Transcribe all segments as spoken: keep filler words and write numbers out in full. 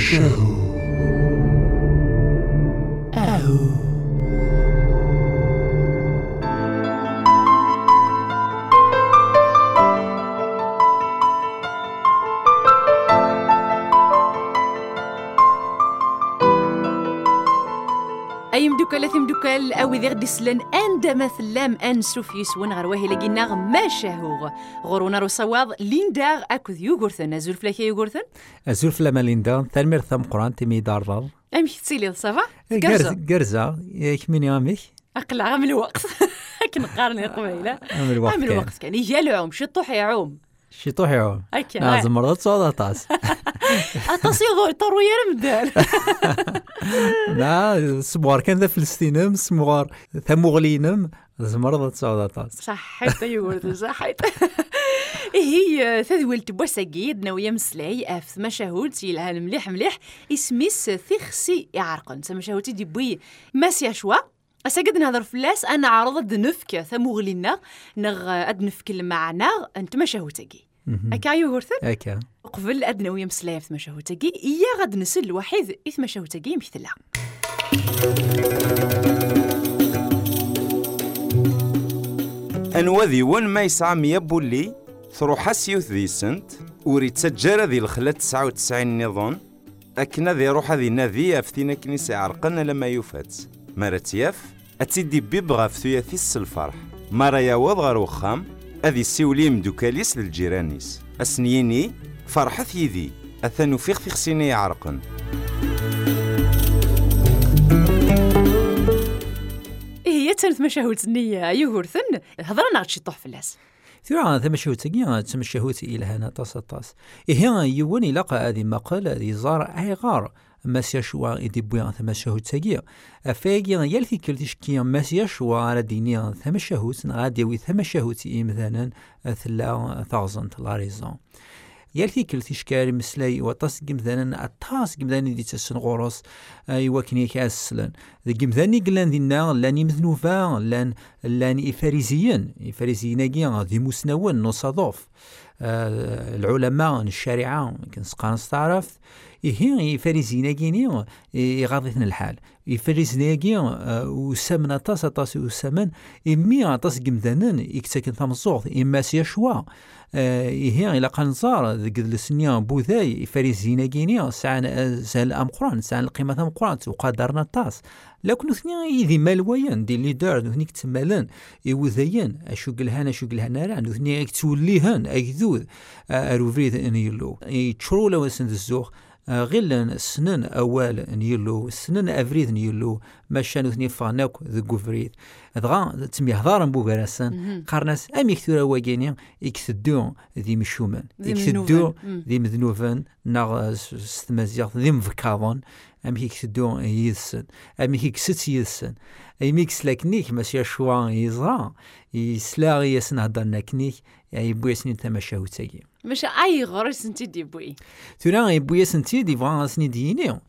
شهو أهو أي مدوكال ثي مدوكال أو ذي غدي سلان عندما ثلام أنسو في يسون غرواهي لقينا ما شاهوغ غرونا رو صواب ليندا أكوذ يوغورثن أزول فلاكي يوغورثن أزول فلاما ليندا ثالمير ثم قران تيمي دارر أمي تسيلي صافا قرزة قرزة يكمني أميك أقلع عام الوقت كنقارني قبيلة عام الوقت عام الوقت كان يجي العوم شطوح يعوم شطوح يعوم أكيد لازم مرة تصعد أطاس أطاس يضوي طرو يرمدان لا سموار كان ذا فلسطينم سموار ثمغلينم لازم مرة تصعد أطاس صحيت يقول صحيت هي تذول تبوسا جيد نويا مسلاي أف مشاهود سيلها مليح مليح اسميس ثيخسي يعرقن سمشاهوتي دي بوي ماسيا شوا أساقد نهضر فلاس أنا عرضت نفك ثمغلينا نغ أدنفك المعنى أنت مشاهوتي أكا يوهرثن أكا قبل أدنى ويا مسلاي في مشاهوتي إيا غد نسل الوحيد إث مشاهوتي مثلها أنوذي ون ما يسعى ميابولي ثروح سيوث ذي سنت وريد تسجر ذي الخلات تسعة وتسعين نظام أكنا ذي روح ذي نذي أفتينا كنيسة عرقنا لما يفات مرتياف أتيدي بيبغى في ثيس الفرح مرا ياوض غير وخام أذي سيولي مدوكاليس للجيرانيس أسنيني فرحث يذي أثنو فيخ في خسيني يعرقن هي تنث مشاهوت النية يهورثن هضرنا غتشي طوح فلاس ثورا ثم شهوتي ثم شهوتي إلى هنا طاس طاس إيه يوني لقى هذه مقالة ذي زار أي غار مسيا شوا إدي بويا ثم شهوتي أفاجي يلثي كلتش كي مسيا شوا على دينيا ثم شهوت غادي وي ثم شهوتي مثلا ثلا ثاوزند لاريزون يلثي كلتش كاري مسلاي وطاس مثلا الطاس مثلا دي تسن غورس ايوا كني كاسلن ذي مثلا قلان دينا لاني مذنوفا لان لاني فاريزيين فاريزيين كي ذي مسنون نصادوف آه العلماء الشريعه كنسقان استعرفت إيه فاريزينا كيني يغاضيثنا الحال يفاريزنا كي وسمنا طاس طاس وسمن إمي عطاس قمذانن يكتاكن ثمصوغ إما سيشوا إيه إلا قنصار ذك السنيا بوذاي فاريزينا كيني سعنا سهل أم قران سعنا القيمة ثم قران وقدرنا طاس لكن ثنيا إذا مالويان دي اللي دار ثنيك تمالن يوذيان أشو قلهان أشو قلهان ران ثنيا يكتوليهن أكذوذ أروفريد إن يلو يتشرو لو سند الزوخ غير السنن أول نيلو السنن أفريد نيلو ماشان ثني فاناك ذو فريد دغا تسمي هضارا بوغراسان قارناس أم يكثر واجيني يكثدو ذي مشومان يكثدو ذي مذنوفان ناغ ستمازيغ ذي مفكاضون أم يكثدو يدسن أم يكست يدسن أم يكسلاكنيك ماشي شوا يزرا يسلاغي يسن هضرنا كنيك يبوي سنين تماشاو تاكي مش أي غرس سنتي دي بوي ترى يبوي سنتي دي فاسني ديني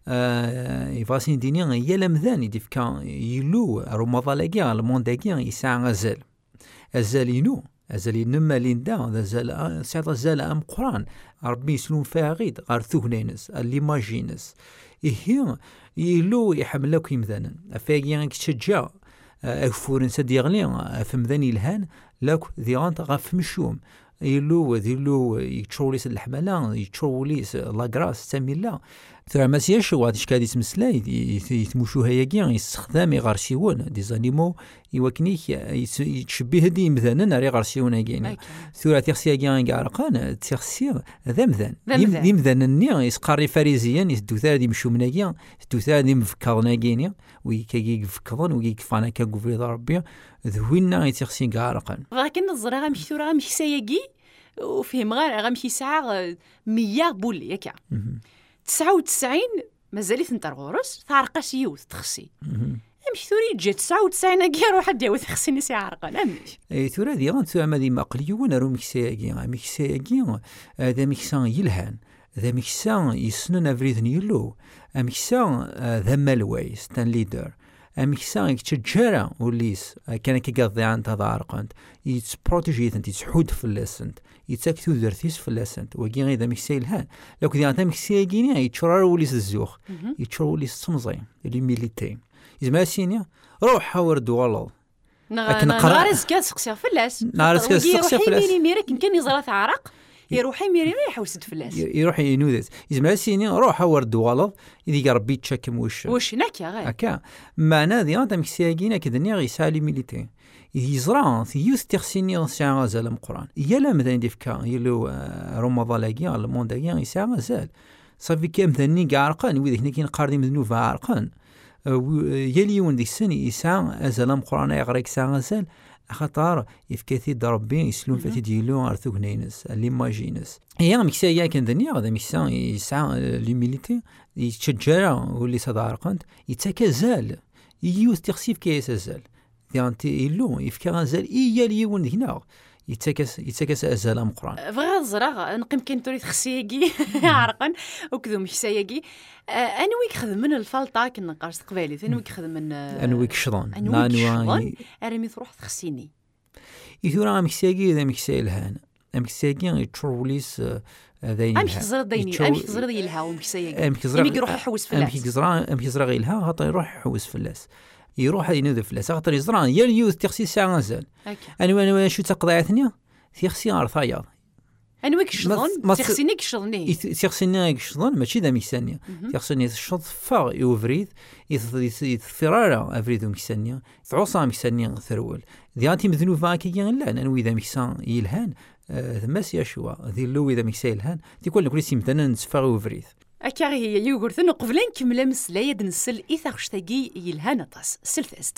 يفاسني ديني يا لمذاني دي فكا يلو رمضان المونداكي يسعى غزال غزال ينو غزال ينما ليندا غزال سعد غزال أم قران ربي يسلون فيها غيد غارثوه نينس اللي ماجينس إيه يلو يحملك يمذانا أفاقيا كتشجع أفورن سديغلي فمذاني الهان لك ذي غانت غاف مشوم يلو ذيلو يتشوليس الحملان يتشوليس لاغراس تاميلا ترى ما سياش واد شكادي تمسلاي يتمشو هياكيا يستخدم غارسيون دي زانيمو يوكنيك يتشبه دي مثلا ري غارسيون كاين ثورة تيرسيا كاين كارقان تيرسيا ذا مثلا دي مثلا ني يسقاري فاريزيا يدو ثار دي مشو مناكيا يدو ثار دي مفكرنا كاين ويكاكي فكرون ويكفانا كاكوفي ربي ذوينا يتيرسي كارقان لكن الزرا مش ثورة مش سياكي وفهم غير غامشي ساعة مية بولي ياكا تسعة وتسعين مازالي ثنتر غورس تعرقاش يوث تخسي امش ثوري جات تسعة وتسعين كي روح حد يوث خسي نسي عرقان امش اي ثورا دي غان ثورا مادي مقليون رو ميكساكي ميكساكي هذا ميكسان يلهان ذا ميكسان يسنن افريد نيلو ميكسان ذا مالواي ستان ليدر أمكسا يتشجرا وليس كان كيقضي عن تضارقنت يتبروتيجيتنت يتحود في اللسنت يتاكتو درتيس في اللسنت وكي غير مكسا يلهان لو كنت عندها مكسا يجيني يتشرر وليس الزوخ يتشرر وليس التمزي اللي ميليتي إذا سينيا روح حاور دوالو نغارز كاس سقسيا فلاس نغارز كاس سقسيا فلاس يروح ميري كان يزرع عرق يروح يميري يحوس فلاس يروح ينودت إذا سيني روح حور دوالو إذا ربي تشكم وش وش ناكيا غير هكا معناه ذي عندها مكسا يجينا كدنيا غيسالي ميليتي يزرع في يوث تخسيني ساعة غزال القرآن يلا مثلا ديفكا يلو رمضان لاقيا المونداقيا يساعة غزال صافي كام ذني قارقان وذيك نكين قاردين مذنوب عارقان يلي يون دي السنة يساعة غزال القرآن يغريك ساعة غزال خطر يفكثي دربي يسلون فتي ديلو أرثو غنينس ليماجينس هي مكسا يا كان ذني هذا مكسا يساعة ليميليتي يتشجرا واللي صدارقنت يتكازال يوث تخسيف كيس زال يعني إلو يفكر غزال إيا ليون هنا يتكس يتكس أزال أم قرآن فغاد زرا نقيم كان تريد خسياقي عرقا وكذو مكساياقي أنويك خذ من الفلطة كنا قارس قبالي أنويك خذ من أنويك شضان أنويك شضان أرمي تروح تخسيني يثورا مكسايقي إذا مكساي الهان مكسايقي يتشروليس ذاين أمشي تزرع ديني أمشي تزرع ديلها ومكسايقي أمشي يروح يحوس فلاس أمشي تزرع أمشي تزرع غيلها غطا يروح يحوس فلاس يروح ينوذ فلاس خاطر يزرع يا اليوث تخسي ساعة غزال أنا أنا شو تقضي ثانية تخسي عرثايا أنا ويك شضن تخسينيك شضني تخسينيك شضن ماشي ذا ميسانيا تخسيني الشض فار يوفريد يثفرارا أفريد ميسانيا تعوصا ميسانيا ثرول ذاتي مثلو فاكي لا أنا وإذا ميسان يلهان ثماس يشوا ذي اللو إذا ميسان يلهان تقول لك لسي مثلا نتفار يوفريد أكاري هي يوغرثن قبلين كملا مسلايا دنسل إيثا خشتاقي يلهانا طاس سلفست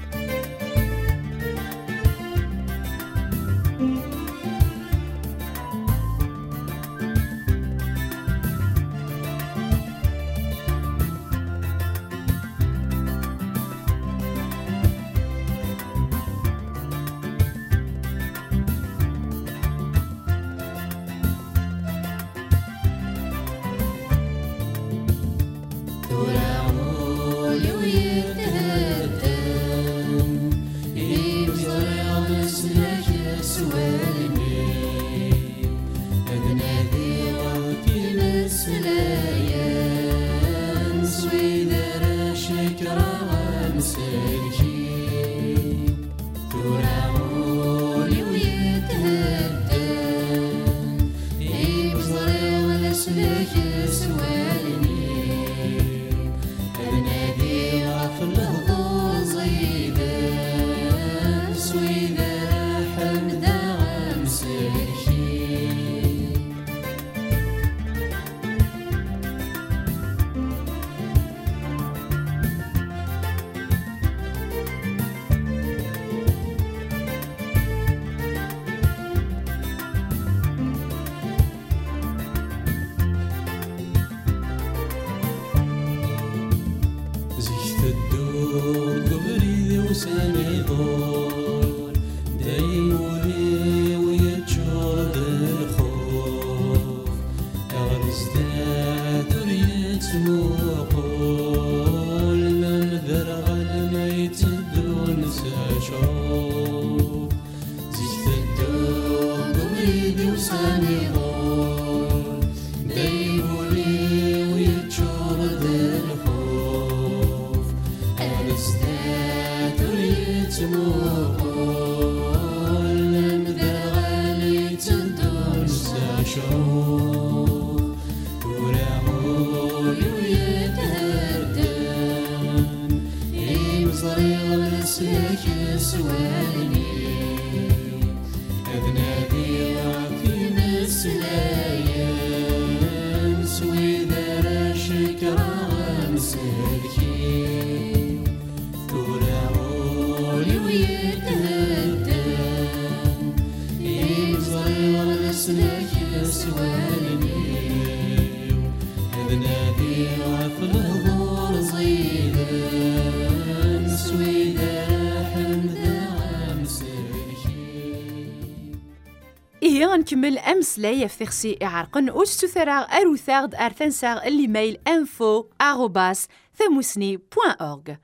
نكمل أمس لا يفتخسي إعرقن أستثراغ أروثاغد أرثنساغ اللي ميل انفو آغوباس ثموسني بوان أورغ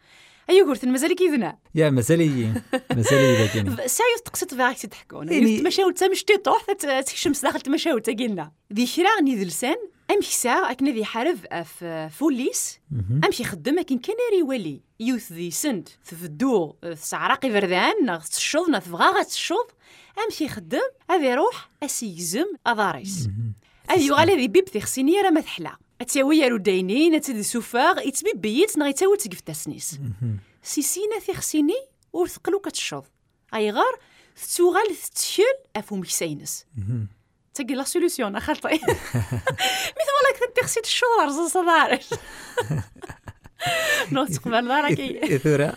ايوا قلت مازال كيدنا يا مازال مازال اذا كاين سايو تقصد فيها تضحكون يعني- تمشاو تا مشتي طوح تكشمس داخل تمشاو تا قلنا ذي كرا ني ذلسان امشي ساعه اكنا ذي حارف في فوليس امشي خدم لكن كان يولي يوث ذي سنت تفدو سعراقي فردان ناغ تشوض نا تبغى غتشوض امشي خدم هذا يروح اسيزم اضاريس هذه يغال هذه بيب تيخسيني راه ما تحلا اتساوي يا رودينين اتدي سوفاغ يتبي بيت نغي تاوي تقف تاسنيس سيسينا تيخسيني ورثقلو كتشوض اي غار تسوغال تتشل افو مكسينس تاقي لا سوليسيون اخلطي مثل والله تخسي الشوض رزق صدارش نو تقبل داركي ثورة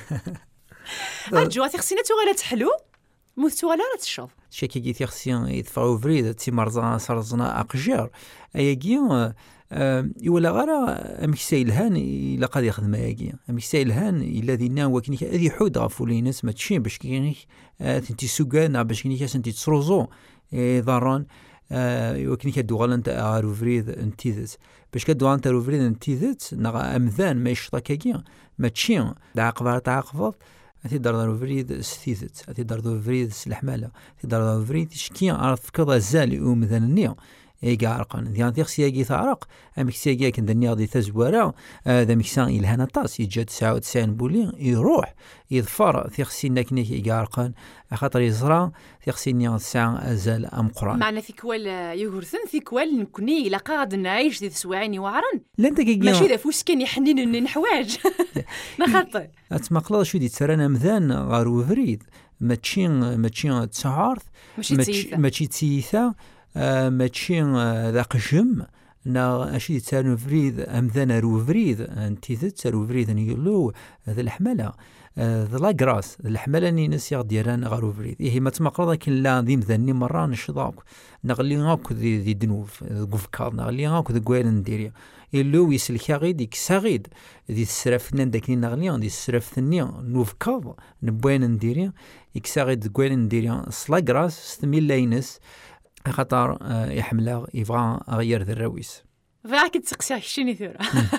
الجوا تخسينا توغالا تحلو موث توغالا تشوض شكي جي تيخسيان يدفعو فريد تي مرزان صرزنا اقجار اياكي يولا غارا مكسا يلهان إلا قد يخدم أياكي مكسا يلهان الذي ناوى كنيك هذه حود غفولينس ما تشين باش كينيك تنتي سوقان باش كينيك سنتي تسروزو ضران وكنيك دوغال انت غارو فريد انتيذت باش كدوغال انت فريد انتيذت نغا امذان ما يشطاكاكي ما تشين دعقبار تعقفض أتي دار فريد ستيثت أتي دار فريد سلحمالة أتي دار فريد شكي عرف كذا زالي ومذان النية إيجا عرقان ديان تيخسي يجي تعرق أمكسي يجي كن النية دي تزوارا ذا مكسان إلهنا طاس يجي تسعة وتسعين بولين يروح يظفر تيخسي نكنيك إيجا عرقان خاطر يزرع تيخسي النية تسعة أزال أم قران معنا ثيكوال يغرثن ثيكوال نكوني إلا قاعد نعيش ذي تسوعيني وعرن لا أنت كي ماشي ذا فوس كان يحنينني نحواج نخطي أتمقلا شو دي تسرانا مذان غارو فريد ما تشين ما تشين تسعارث ماشي تسيثا ماشي تسيثا ما تشين ذاك جم نا أشي تسارو فريد أمذان رو فريد أنتي تسارو فريد نيلو ذا الحملة ذا لاكراس الحملة ني نسيغ ديالان غارو فريد إيه ما تمقرض لكن لا ذي مذني مرة نشضاك نغلي غاك ذي ذي دنوف قفكار نغلي غاك ذي قويل نديريا إلو يسلكا غيد يكساغيد ذي السرافنان داكني نغليان ذي السرافنان نوفكار نبوين نديريا يكساغيد قويل نديريا سلاكراس ستميل لاينس خطر يحمل يبغى غير ذا الرويس فاك تسقسي شنو ثورة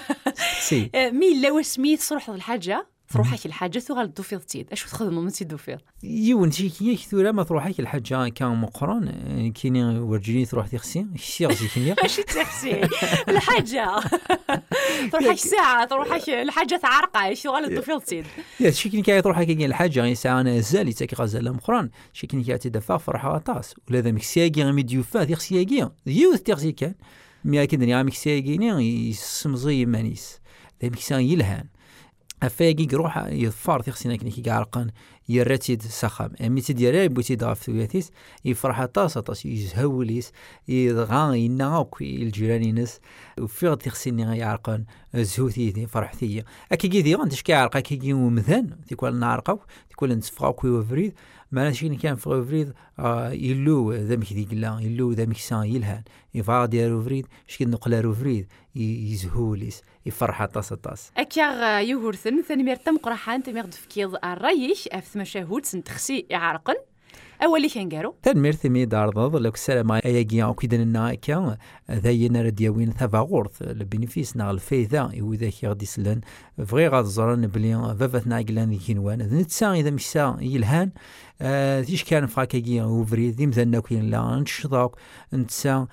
سي مين لو سميت تروح الحاجة تروحك الحاجة ثوغال الدوفيض تيد اش تخدموا من تي دوفيض يون شي كي ثورة ما تروحك الحاجة كان مقرن كيني ورجيني تروح تخسي شي غزي كيني اش تخسي الحاجة تروحك ساعة تروحك الحاجة تعرقة ثوغال الدوفيض تيد يا شي كيني كي تروحك كي الحاجة ساعة انا زالي تاكي غزال مقرن شي كيني كي تدفع فرحة طاس ولا ذا مكسياكي ميديو فا تخسياكي يوث تخسي كان مي كي دنيا مكسياكي يسمزي مانيس ذا مكسان يلهان أفاقي يروح يظفر تيخسينا كني كي عرقان يرتيد سخام أمي تديري بوتي ضعف ثوياتيس يفرح طاس طاس يزهوليس يضغان يناوك الجيرانينس وفيغ تيخسيني يعرقان زهوتي فرحتي أكي كي غانتش كي عرقا كي كي ومذان تيكوال نعرقاو تيكوال نتفقاو وفريد ما نشيني كان في فريد آه يلو ذمك ذيك لا يلو ذمك سان يلهان يفا ديالو فريد شكي نقلارو فريد يزهوليس يفرح طاس طاس أكيغ يهورثن ثاني ميرتم قرحان تميغ دفكيض الريش أفث مشاهود سنتخسي يعرقن أولي كان قارو تنمير ثمي دارضض لو السلام أياقيا وكيدنا كان ذاينا ردياوين ثابا غورث البنفيس ناغ الفايدة وذا كي غادي سلان فغي غاد زران بلي فافاتنا عقلان ذي كينوان نتسا إذا مشسا يلهان تيش كان فاكاقيا وفريد ذي مذنا كوين لا نتشضاك نتسا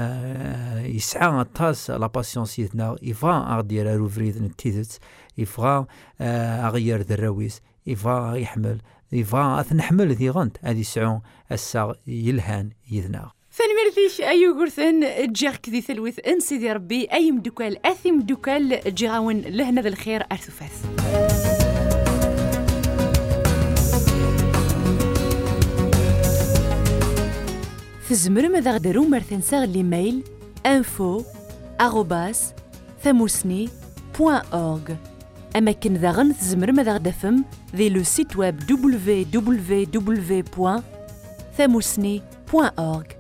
يسعى الطاس لا باسيونسيتنا يفا أغدير رو فريد نتيزت يفغا أغير ذا الرويس يفا يحمل يفا أثنحمل ذي غنت هذه سعون الساغ يلهان يذنا ثاني مرثيش أيو قرثن جاك ذي ثلوث انسي ذي ربي أي مدوكال أثي مدوكال جاون لهنا ذا الخير أرثوفاث تزمر ماذا غدرو مرثن ساغ ليميل info arobase ثموسني بوان أورغ أما كن ذاغن تزمر ماذا غدفم ذي لو سيت ويب دبليو دبليو دبليو بوان ثموسني بوان أورغ